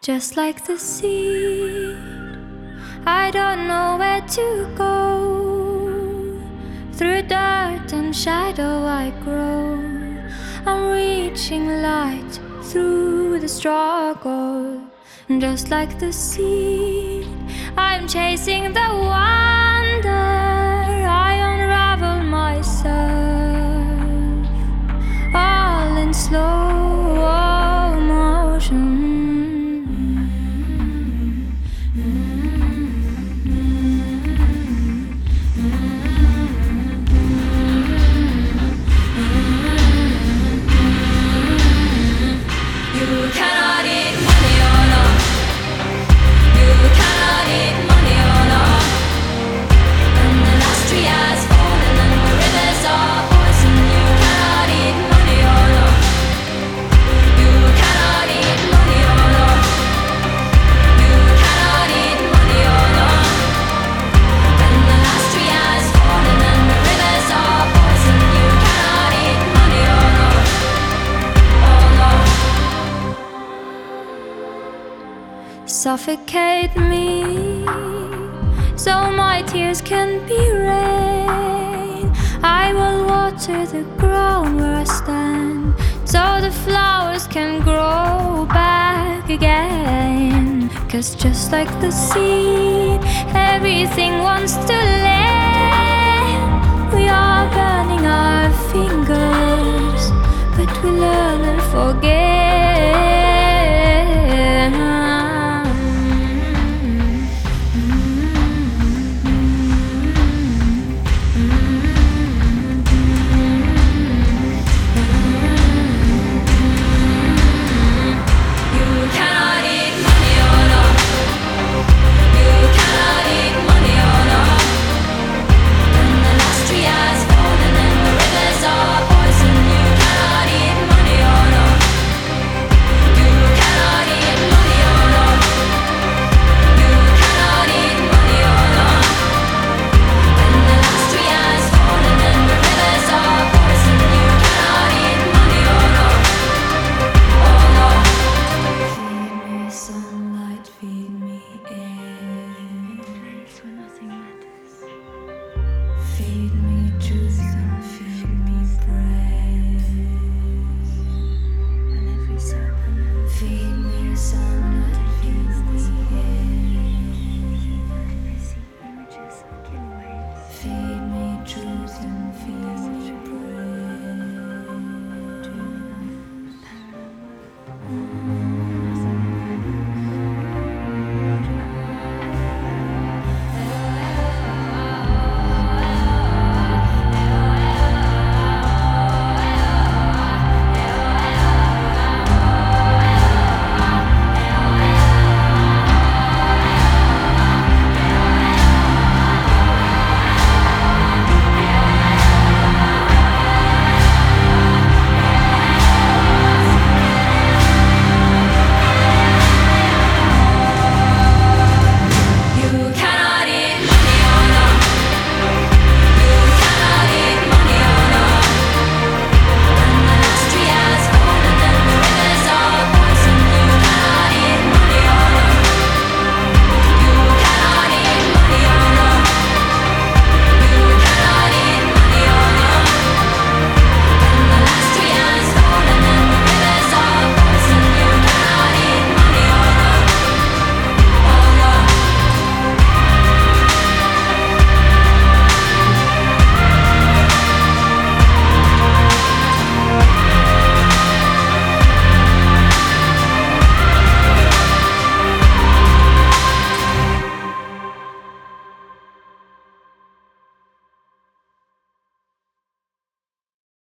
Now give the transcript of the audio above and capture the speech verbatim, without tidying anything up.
just like the seed. I don't know where to go. Through dirt and shadow I grow. I'm reaching light through the struggle. Just like the seed, I'm chasing the wonder. I unravel myself, all in slow motion. You cannot eat money or love. You cannot eat money or love. And the last tree has fallen and the rivers are poison. You cannot eat money or love. You cannot eat money or love. You cannot eat money or love. And the last tree has fallen and the rivers are poison. You cannot eat money or love. Or love. Suffocate me, so my tears can be rain. I will water the ground where I stand, so the flowers can grow back again. 'Cause just like the seed, everything wants to live. We are burning our fingers, but we learn and forget.